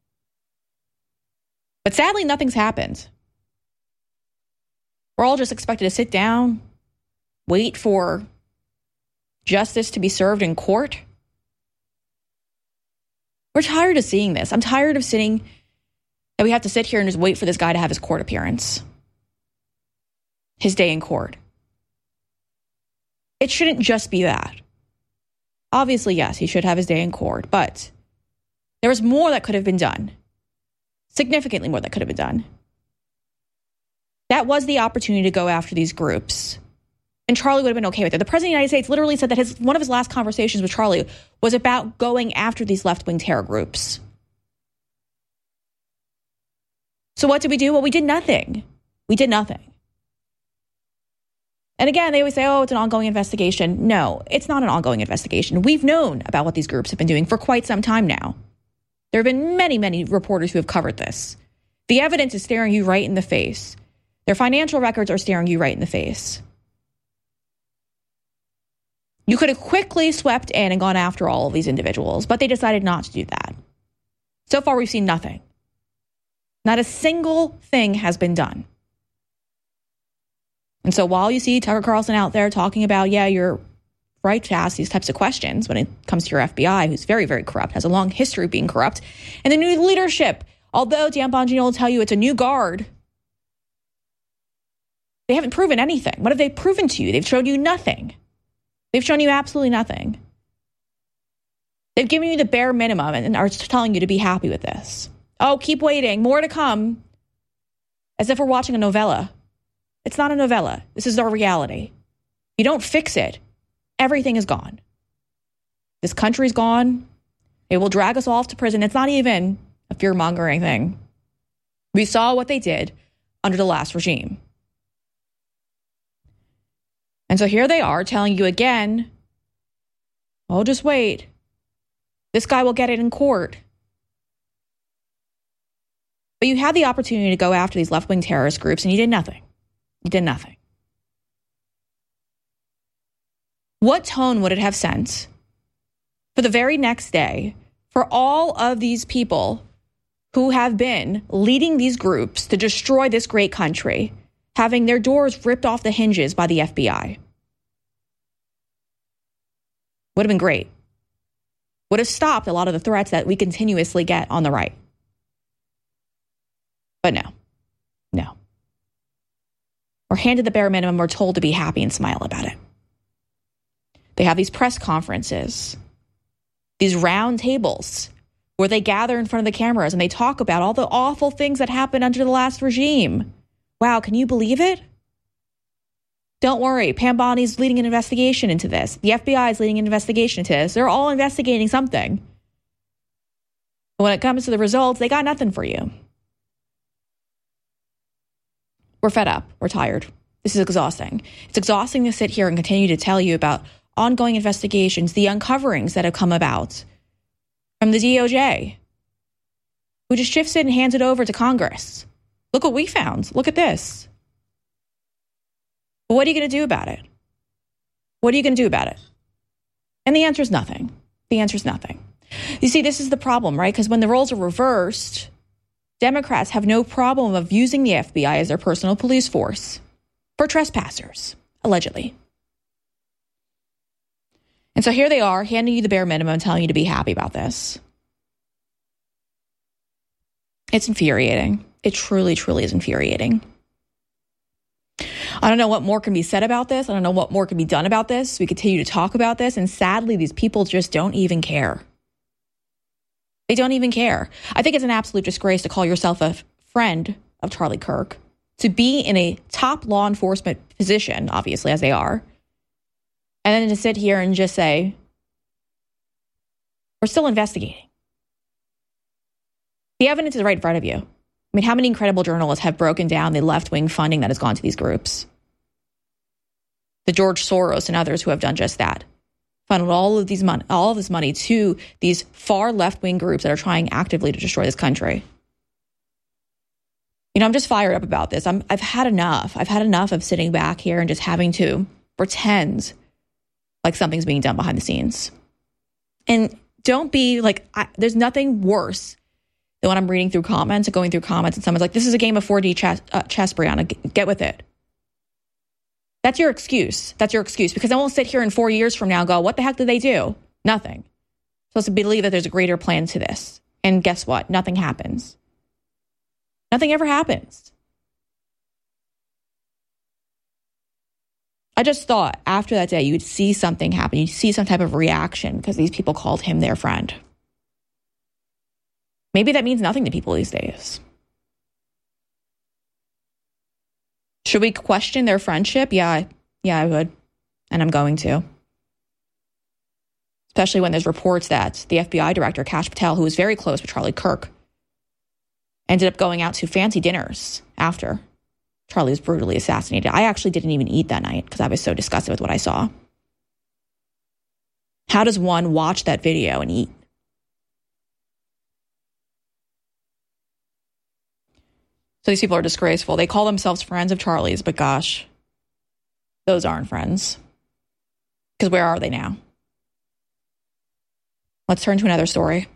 But sadly, nothing's happened. We're all just expected to sit down, wait for justice to be served in court. We're tired of seeing this. I'm tired of sitting and we have to sit here and just wait for this guy to have his court appearance, his day in court. It shouldn't just be that. Obviously, yes, he should have his day in court, but there was more that could have been done. Significantly more that could have been done. That was the opportunity to go after these groups. And Charlie would have been okay with it. The President of the United States literally said that one of his last conversations with Charlie was about going after these left-wing terror groups. So what did we do? Well, we did nothing. We did nothing. And again, they always say, oh, it's an ongoing investigation. No, it's not an ongoing investigation. We've known about what these groups have been doing for quite some time now. There have been many, many reporters who have covered this. The evidence is staring you right in the face. Their financial records are staring you right in the face. You could have quickly swept in and gone after all of these individuals, but they decided not to do that. So far, we've seen nothing. Not a single thing has been done. And so while you see Tucker Carlson out there talking about, yeah, you're right to ask these types of questions when it comes to your FBI, who's very, very corrupt, has a long history of being corrupt, and the new leadership, although Dan Bongino will tell you it's a new guard, they haven't proven anything. What have they proven to you? They've shown you nothing. They've shown you absolutely nothing. They've given you the bare minimum and are telling you to be happy with this. Oh, keep waiting. More to come. As if we're watching a novella. It's not a novella. This is our reality. If you don't fix it, everything is gone. This country's gone. They will drag us all off to prison. It's not even a fear-mongering thing. We saw what they did under the last regime. And so here they are telling you again, oh, just wait. This guy will get it in court. But you had the opportunity to go after these left-wing terrorist groups and you did nothing. You did nothing. What tone would it have sent for the very next day for all of these people who have been leading these groups to destroy this great country, having their doors ripped off the hinges by the FBI? Would have been great. Would have stopped a lot of the threats that we continuously get on the right. But no. We're handed the bare minimum. We're told to be happy and smile about it. They have these press conferences, these round tables where they gather in front of the cameras and they talk about all the awful things that happened under the last regime. Wow, can you believe it? Don't worry, Pam Bondi's leading an investigation into this. The FBI is leading an investigation into this. They're all investigating something. But when it comes to the results, they got nothing for you. We're fed up. We're tired. This is exhausting. It's exhausting to sit here and continue to tell you about ongoing investigations, the uncoverings that have come about from the DOJ, who just shifts it and hands it over to Congress. Look what we found. Look at this. But what are you going to do about it? What are you going to do about it? And the answer is nothing. The answer is nothing. You see, this is the problem, right? Because when the roles are reversed, Democrats have no problem of using the FBI as their personal police force for trespassers, allegedly. And so here they are, handing you the bare minimum and telling you to be happy about this. It's infuriating. It truly, truly is infuriating. I don't know what more can be said about this. I don't know what more can be done about this. We continue to talk about this. And sadly, these people just don't even care. They don't even care. I think it's an absolute disgrace to call yourself a friend of Charlie Kirk, to be in a top law enforcement position, obviously, as they are, and then to sit here and just say, we're still investigating. The evidence is right in front of you. I mean, how many incredible journalists have broken down the left-wing funding that has gone to these groups? The George Soros and others who have done just that. funneled all of this money to these far left-wing groups that are trying actively to destroy this country. You know, I'm just fired up about this. I've had enough. I've had enough of sitting back here and just having to pretend like something's being done behind the scenes. And don't be like, there's nothing worse than when I'm reading through comments and going through comments and someone's like, this is a game of 4D chess, Brianna. Get with it. That's your excuse. That's your excuse. Because I won't sit here in 4 years from now and go, what the heck did they do? Nothing. I'm supposed to believe that there's a greater plan to this. And guess what? Nothing happens. Nothing ever happens. I just thought after that day, you'd see something happen. You'd see some type of reaction because these people called him their friend. Maybe that means nothing to people these days. Should we question their friendship? Yeah, I would. And I'm going to. Especially when there's reports that the FBI director, Kash Patel, who was very close with Charlie Kirk, ended up going out to fancy dinners after Charlie was brutally assassinated. I actually didn't even eat that night because I was so disgusted with what I saw. How does one watch that video and eat? So these people are disgraceful. They call themselves friends of Charlie's, but gosh, those aren't friends. Because where are they now? Let's turn to another story.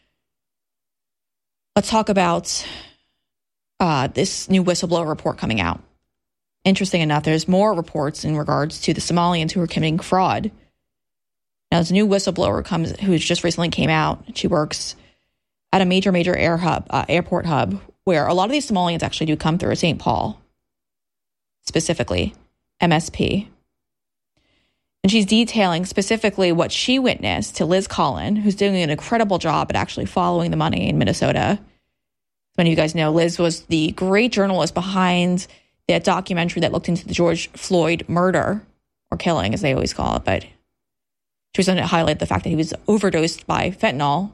Let's talk about this new whistleblower report coming out. Interesting enough, there's more reports in regards to the Somalians who are committing fraud. Now, there's a new whistleblower who just recently came out. She works at a major airport hub, where a lot of these Somalians actually do come through St. Paul, specifically MSP. And she's detailing specifically what she witnessed to Liz Collin, who's doing an incredible job at actually following the money in Minnesota. Many of you guys know Liz was the great journalist behind that documentary that looked into the George Floyd murder, or killing as they always call it, but she was going to highlight the fact that he was overdosed by fentanyl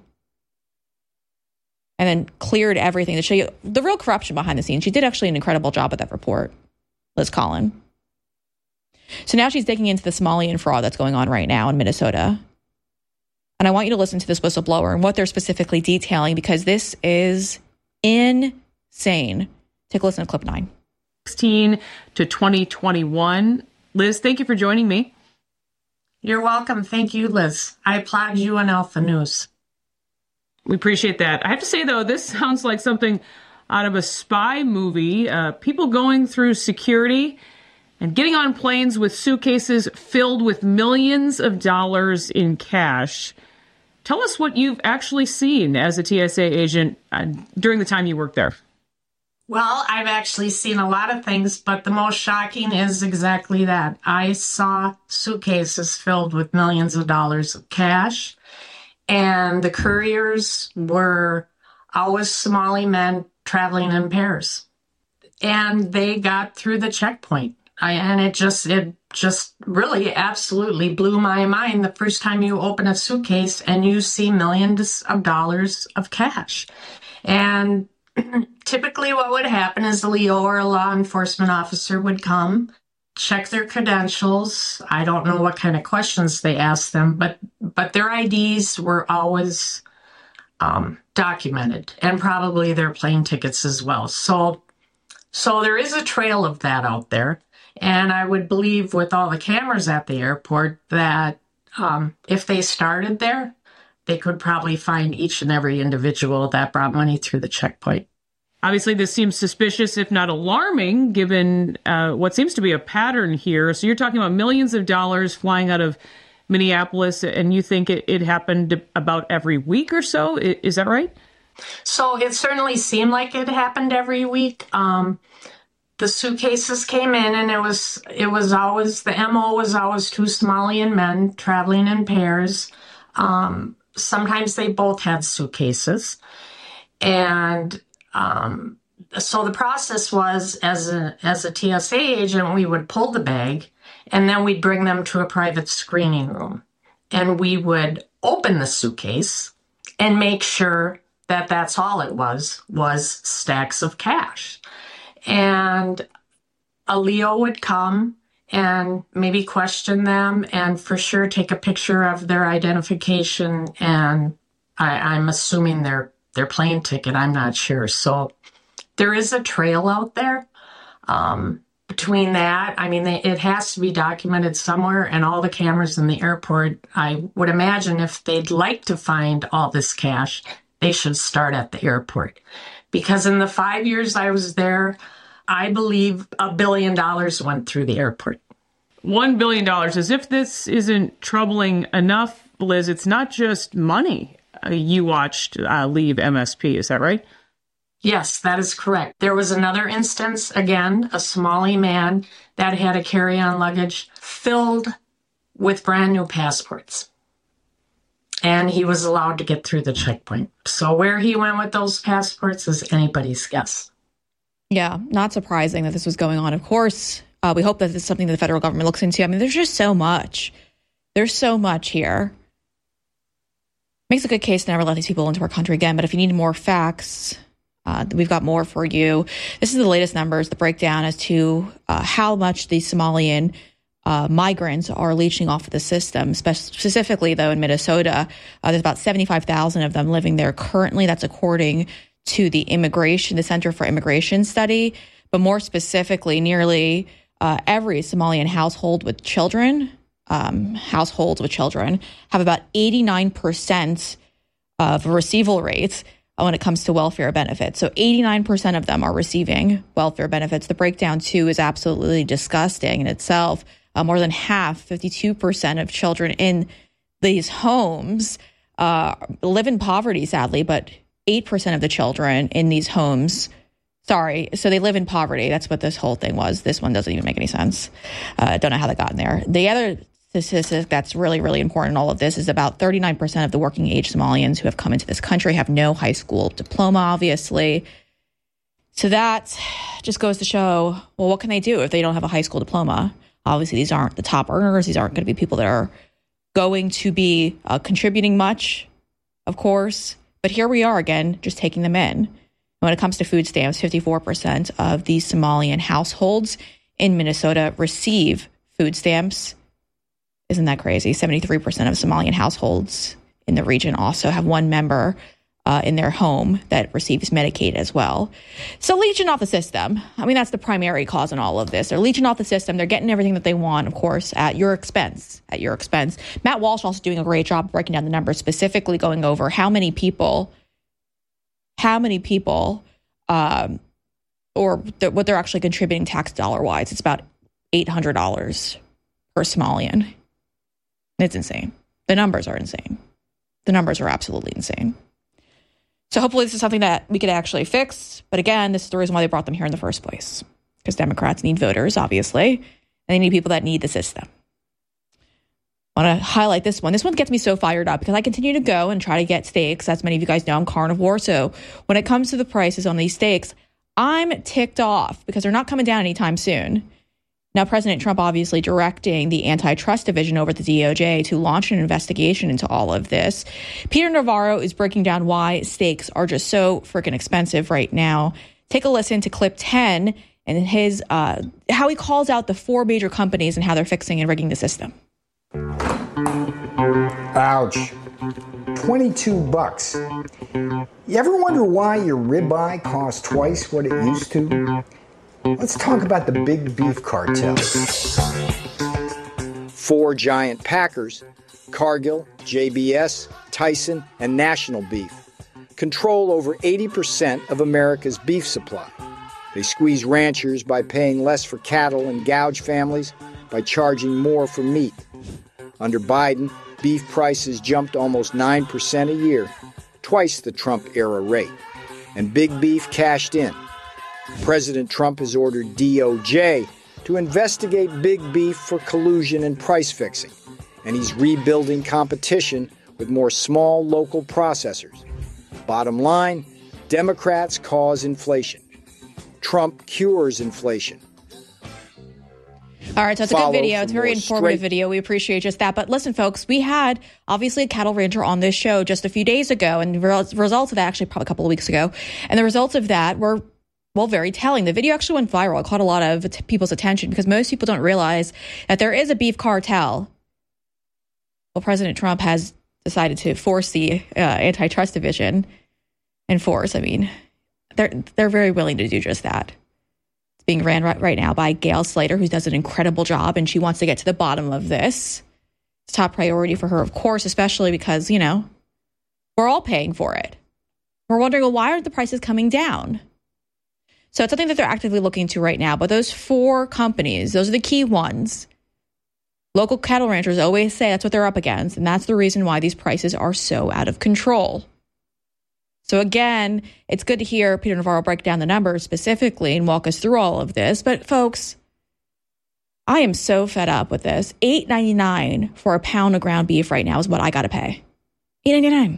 and then cleared everything to show you the real corruption behind the scenes. She did actually an incredible job with that report, Liz Collin. So now she's digging into the Somalian fraud that's going on right now in Minnesota. And I want you to listen to this whistleblower and what they're specifically detailing, because this is insane. Take a listen to clip 9. 16 to 2021. Liz, thank you for joining me. You're welcome. Thank you, Liz. I applaud you and Alpha News. We appreciate that. I have to say, though, this sounds like something out of a spy movie. People going through security and getting on planes with suitcases filled with millions of dollars in cash. Tell us what you've actually seen as a TSA agent during the time you worked there. Well, I've actually seen a lot of things, but the most shocking is exactly that. I saw suitcases filled with millions of dollars of cash, and the couriers were always Somali men traveling in pairs. And they got through the checkpoint. It just really absolutely blew my mind the first time you open a suitcase and you see millions of dollars of cash. And typically what would happen is a Leo or a law enforcement officer would come, check their credentials. I don't know what kind of questions they asked them, but their IDs were always documented, and probably their plane tickets as well. So there is a trail of that out there. And I would believe with all the cameras at the airport that if they started there, they could probably find each and every individual that brought money through the checkpoint. Obviously, this seems suspicious, if not alarming, given what seems to be a pattern here. So you're talking about millions of dollars flying out of Minneapolis, and you think it happened about every week or so? Is that right? So it certainly seemed like it happened every week. The suitcases came in, and it was always, the MO was always two Somalian men traveling in pairs. Sometimes they both had suitcases. And so the process was, as a TSA agent, we would pull the bag, and then we'd bring them to a private screening room. And we would open the suitcase and make sure that that's all it was stacks of cash. And a Leo would come and maybe question them and for sure take a picture of their identification and I'm assuming their plane ticket. I'm not sure. So there is a trail out there. Between that, I mean, it has to be documented somewhere, and all the cameras in the airport, I would imagine if they'd like to find all this cash, they should start at the airport. Because in the 5 years I was there, I believe $1 billion went through the airport. $1 billion. As if this isn't troubling enough, Liz, it's not just money you watched leave MSP. Is that right? Yes, that is correct. There was another instance, again, a Somali man that had a carry-on luggage filled with brand new passports. And he was allowed to get through the checkpoint. So where he went with those passports is anybody's guess. Yeah, not surprising that this was going on. Of course, we hope that this is something that the federal government looks into. I mean, there's just so much. There's so much here. Makes a good case to never let these people into our country again. But if you need more facts, we've got more for you. This is the latest numbers, the breakdown as to how much the Somalian migrants are leeching off of the system. Specifically, though, in Minnesota, there's about 75,000 of them living there currently. That's according to the Center for Immigration Study. But more specifically, nearly every Somalian households with children have about 89% of receival rates when it comes to welfare benefits. So 89% of them are receiving welfare benefits. The breakdown, too, is absolutely disgusting in itself. More than half, 52% of children in these homes live in poverty, sadly, but 8% of the children in these homes, so they live in poverty. That's what this whole thing was. This one doesn't even make any sense. Don't know how that got in there. The other statistic that's really, really important in all of this is about 39% of the working age Somalians who have come into this country have no high school diploma, obviously. So that just goes to show, well, what can they do if they don't have a high school diploma? Obviously, these aren't the top earners. These aren't going to be people that are going to be contributing much, of course. But here we are again, just taking them in. And when it comes to food stamps, 54% of these Somalian households in Minnesota receive food stamps. Isn't that crazy? 73% of Somalian households in the region also have one member in their home that receives Medicaid as well. So leeching off the system. I mean, that's the primary cause in all of this. They're leeching off the system. They're getting everything that they want, of course, at your expense. Matt Walsh also doing a great job breaking down the numbers, specifically going over how many people, what they're actually contributing tax dollar-wise. It's about $800 per Somalian. It's insane. The numbers are insane. The numbers are absolutely insane. So hopefully this is something that we could actually fix. But again, this is the reason why they brought them here in the first place. Because Democrats need voters, obviously. And they need people that need the system. I want to highlight this one. This one gets me so fired up because I continue to go and try to get steaks. As many of you guys know, I'm carnivore. So when it comes to the prices on these steaks, I'm ticked off because they're not coming down anytime soon. Now, President Trump obviously directing the antitrust division over at the DOJ to launch an investigation into all of this. Peter Navarro is breaking down why steaks are just so freaking expensive right now. Take a listen to clip 10 and his how he calls out the four major companies and how they're fixing and rigging the system. Ouch. $22. You ever wonder why your ribeye costs twice what it used to? Let's talk about the big beef cartel. Four giant packers, Cargill, JBS, Tyson, and National Beef, control over 80% of America's beef supply. They squeeze ranchers by paying less for cattle and gouge families by charging more for meat. Under Biden, beef prices jumped almost 9% a year, twice the Trump-era rate, and big beef cashed in. President Trump has ordered DOJ to investigate big beef for collusion and price fixing, and he's rebuilding competition with more small local processors. Bottom line, Democrats cause inflation. Trump cures inflation. All right, so it's a good video. It's a very informative video. We appreciate just that. But listen, folks, we had obviously a cattle rancher on this show just a few days ago, and the results of that, actually probably a couple of weeks ago, and the results of that were well, very telling. The video actually went viral. It caught a lot of people's attention because most people don't realize that there is a beef cartel. Well, President Trump has decided to force the antitrust division enforce. I mean, they're very willing to do just that. It's being ran right now by Gail Slater, who does an incredible job, and she wants to get to the bottom of this. It's top priority for her, of course, especially because, you know, we're all paying for it. We're wondering, well, why aren't the prices coming down? So it's something that they're actively looking to right now. But those 4 companies, those are the key ones. Local cattle ranchers always say that's what they're up against, and that's the reason why these prices are so out of control. So again, it's good to hear Peter Navarro break down the numbers specifically and walk us through all of this. But folks, I am so fed up with this. $8.99 for a pound of ground beef right now is what I got to pay. $8.99.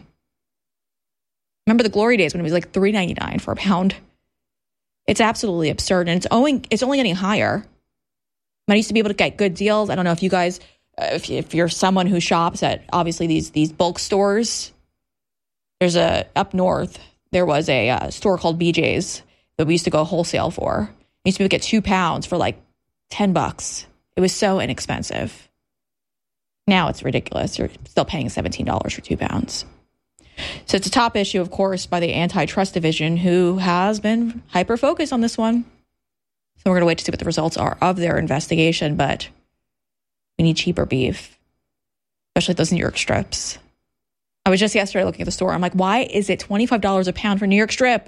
Remember the glory days when it was like $3.99 for a pound? It's absolutely absurd, and it's only getting higher. I used to be able to get good deals. I don't know if you guys, if you're someone who shops at obviously these bulk stores. There's up north, there was a store called BJ's that we used to go wholesale for. We used to be able to get 2 pounds for like $10. It was so inexpensive. Now it's ridiculous. You're still paying $17 for 2 pounds. So it's a top issue, of course, by the antitrust division, who has been hyper-focused on this one. So we're going to wait to see what the results are of their investigation, but we need cheaper beef, especially those New York strips. I was just yesterday looking at the store. I'm like, why is it $25 a pound for New York strip?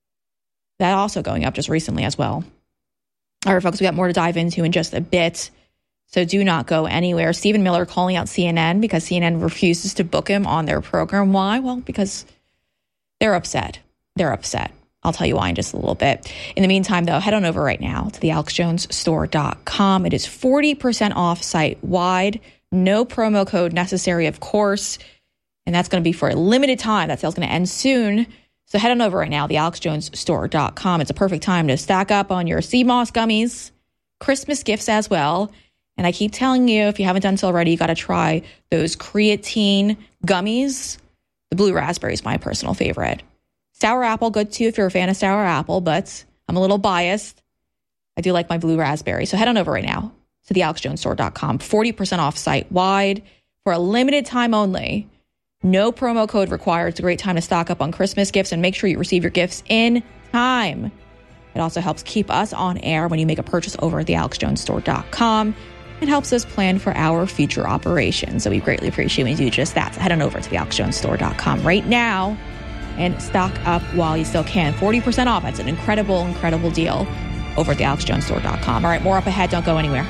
That also going up just recently as well. All right, folks, we got more to dive into in just a bit. So do not go anywhere. Stephen Miller calling out CNN because CNN refuses to book him on their program. Why? Well, because they're upset. They're upset. I'll tell you why in just a little bit. In the meantime, though, head on over right now to the AlexJonesStore.com. It is 40% off site-wide. No promo code necessary, of course. And that's going to be for a limited time. That sale's going to end soon. So head on over right now, the AlexJonesStore.com. It's a perfect time to stack up on your sea moss gummies, Christmas gifts as well. And I keep telling you, if you haven't done so already, you got to try those creatine gummies. The blue raspberry is my personal favorite. Sour apple, good too if you're a fan of sour apple, but I'm a little biased. I do like my blue raspberry. So head on over right now to the AlexJonesStore.com. 40% off site-wide for a limited time only. No promo code required. It's a great time to stock up on Christmas gifts and make sure you receive your gifts in time. It also helps keep us on air when you make a purchase over at the AlexJonesStore.com. It helps us plan for our future operations. So we greatly appreciate when you do just that. So head on over to the AlexJonesStore.com right now and stock up while you still can. 40% off. That's an incredible, incredible deal over at the AlexJonesStore.com. All right, more up ahead. Don't go anywhere.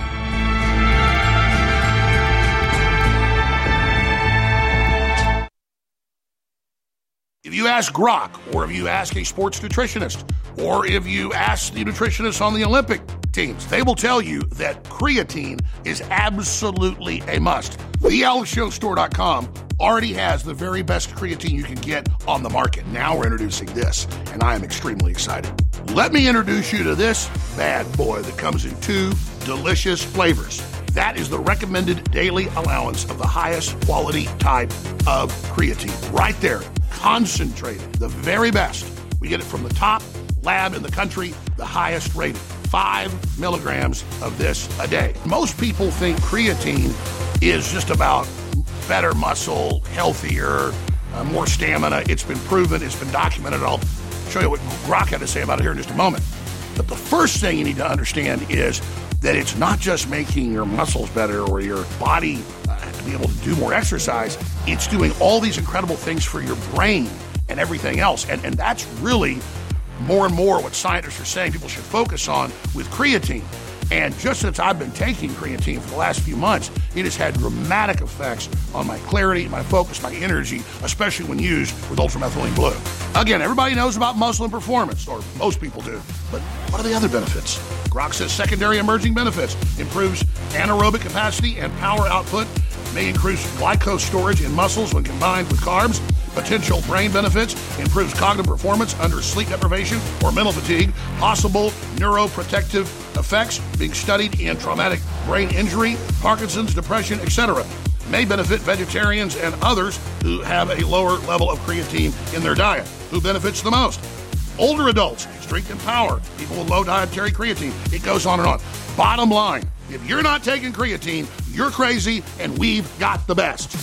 If you ask Grok, or if you ask a sports nutritionist, or if you ask the nutritionists on the Olympic teams, they will tell you that creatine is absolutely a must. TheAlexJonesStore.com already has the very best creatine you can get on the market. Now we're introducing this, and I am extremely excited. Let me introduce you to this bad boy that comes in 2 delicious flavors. That is the recommended daily allowance of the highest quality type of creatine. Right there, concentrated, the very best. We get it from the top lab in the country, the highest rated. 5 milligrams of this a day. Most people think creatine is just about better muscle, healthier, more stamina. It's been proven, it's been documented. I'll show you what Grok had to say about it here in just a moment. But the first thing you need to understand is that it's not just making your muscles better or your body to be able to do more exercise. It's doing all these incredible things for your brain and everything else. And that's really more and more what scientists are saying people should focus on with creatine. And just since I've been taking creatine for the last few months, it has had dramatic effects on my clarity, my focus, my energy, especially when used with ultramethylene blue. Again, everybody knows about muscle and performance, or most people do, but what are the other benefits? Grok says secondary emerging benefits: improves anaerobic capacity and power output, may increase glycose storage in muscles when combined with carbs. Potential brain benefits: improves cognitive performance under sleep deprivation or mental fatigue. Possible neuroprotective effects being studied in traumatic brain injury, Parkinson's, depression, etc. May benefit vegetarians and others who have a lower level of creatine in their diet. Who benefits the most? older adults, strength and power, people with low dietary creatine. It goes on and on. Bottom line, if you're not taking creatine, you're crazy, and we've got the best.